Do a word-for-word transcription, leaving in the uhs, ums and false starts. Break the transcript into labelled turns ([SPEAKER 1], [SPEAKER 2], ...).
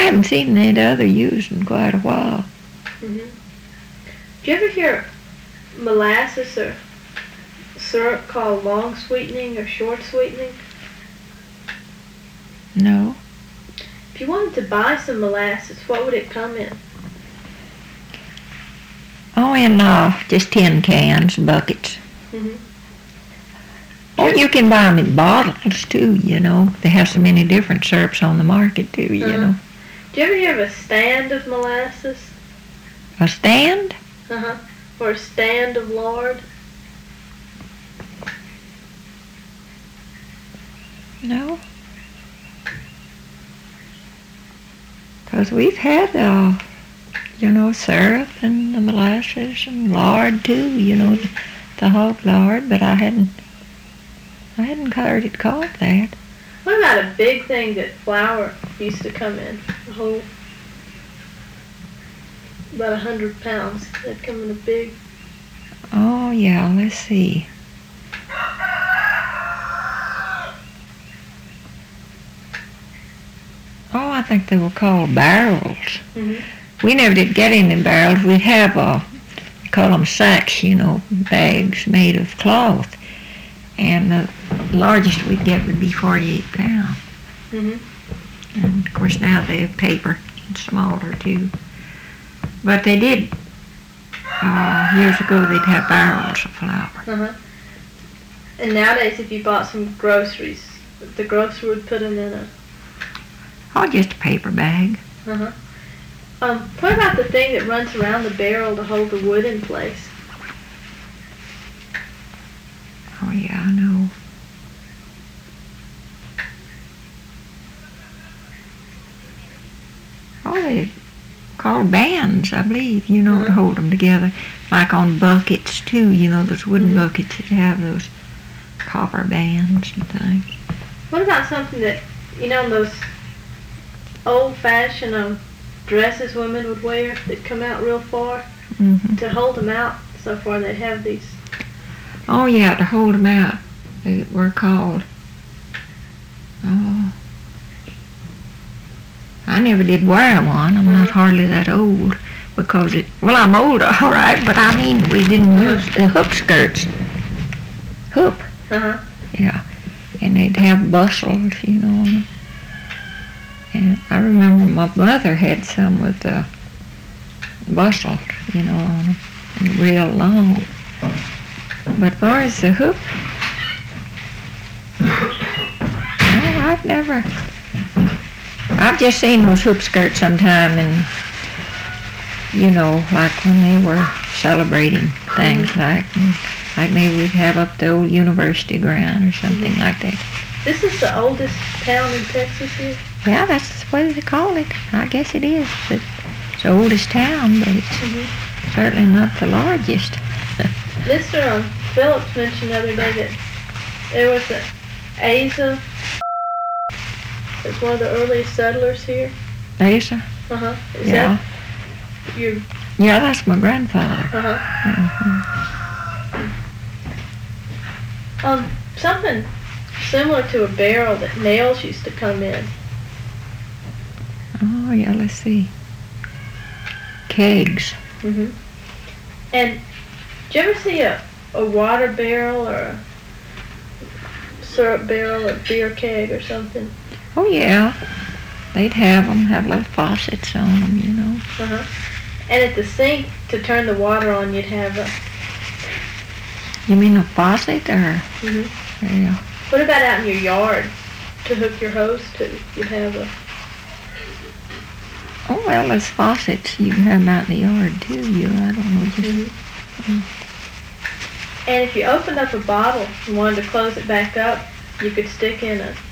[SPEAKER 1] haven't seen that other used in quite a while.
[SPEAKER 2] Mm-hmm. Do you ever hear molasses or syrup called long sweetening or short sweetening?
[SPEAKER 1] No.
[SPEAKER 2] If you wanted to buy some molasses, what would it come in?
[SPEAKER 1] Oh, in uh, just tin cans, buckets.
[SPEAKER 2] Mm-hmm.
[SPEAKER 1] Oh, you can buy them in bottles, too, you know. They have so many different syrups on the market, too, you
[SPEAKER 2] uh-huh.
[SPEAKER 1] know.
[SPEAKER 2] Do you ever hear of a stand of molasses?
[SPEAKER 1] A stand?
[SPEAKER 2] Uh-huh. Or a stand of lard?
[SPEAKER 1] No. Because we've had, uh, you know, syrup and the molasses and lard, too, you know, the, the hog lard, but I hadn't, I hadn't heard it called that.
[SPEAKER 2] What about a big thing that flour used to come in? A whole, about a hundred pounds. They'd come in a big...
[SPEAKER 1] Oh, yeah, let's see. Oh, I think they were called barrels.
[SPEAKER 2] Mm-hmm.
[SPEAKER 1] We never did get any barrels. We'd have, uh, we call them sacks, you know, bags made of cloth. And the largest we'd get would be forty-eight pounds.
[SPEAKER 2] Mm-hmm.
[SPEAKER 1] And, of course, now they have paper, and smaller, too. But they did, uh, years ago, they'd have barrels of flour.
[SPEAKER 2] Uh-huh. And nowadays, if you bought some groceries, the grocer would put them in a...
[SPEAKER 1] Oh, just a paper bag.
[SPEAKER 2] Uh-huh. Um, what about the thing that runs around the barrel to hold the wood in place?
[SPEAKER 1] Oh, yeah, I know. Oh, they called bands, I believe, you know,
[SPEAKER 2] uh-huh.
[SPEAKER 1] to hold them together. Like on buckets, too, you know, those wooden
[SPEAKER 2] mm-hmm.
[SPEAKER 1] buckets that have those copper bands and things.
[SPEAKER 2] What about something that, you know, those old-fashioned um, dresses women would wear that come out real far?
[SPEAKER 1] Mm-hmm.
[SPEAKER 2] To hold them out so far, they'd have these...
[SPEAKER 1] Oh, yeah, to hold them out. They were called... Oh... I never did wear one. I'm not hardly that old because it... Well, I'm old, all right, but I mean, we didn't use the hoop skirts. Hoop.
[SPEAKER 2] Uh-huh.
[SPEAKER 1] Yeah. And they'd have bustles, you know. And I remember my mother had some with the bustles, you know, on them, and real long. But as far as the hoop, no, I've never... I've just seen those hoop skirts sometime, and, you know, like when they were celebrating things, mm-hmm. like, like maybe we'd have up the old university ground or something mm-hmm. like that.
[SPEAKER 2] This is the oldest town in Texas here?
[SPEAKER 1] Yeah, that's what they call it. I guess it is. It's the oldest town, but it's mm-hmm. certainly not the largest.
[SPEAKER 2] Mister Um, Phillips mentioned the other day that there was an Asa. It's one of the earliest settlers here.
[SPEAKER 1] Asa?
[SPEAKER 2] Uh-huh. Is
[SPEAKER 1] yeah.
[SPEAKER 2] that your...
[SPEAKER 1] Yeah, that's my grandfather.
[SPEAKER 2] Uh-huh. Mm-hmm. Um, something similar to a barrel that nails used to come in.
[SPEAKER 1] Oh, yeah, let's see. Kegs.
[SPEAKER 2] Mm-hmm. And did you ever see a, a water barrel or a syrup barrel or beer keg or something?
[SPEAKER 1] Oh, yeah. They'd have them, have little faucets on them, you know.
[SPEAKER 2] Uh-huh. And at the sink, to turn the water on, you'd have a...
[SPEAKER 1] You mean a faucet, or...
[SPEAKER 2] Mm-hmm.
[SPEAKER 1] Yeah.
[SPEAKER 2] What about out in your yard, to hook your hose to? You'd have a...
[SPEAKER 1] Oh, well, there's faucets. You can have them out in the yard, too, you know. I don't know, just...
[SPEAKER 2] Mm-hmm. Mm. And if you opened up a bottle and wanted to close it back up, you could stick in a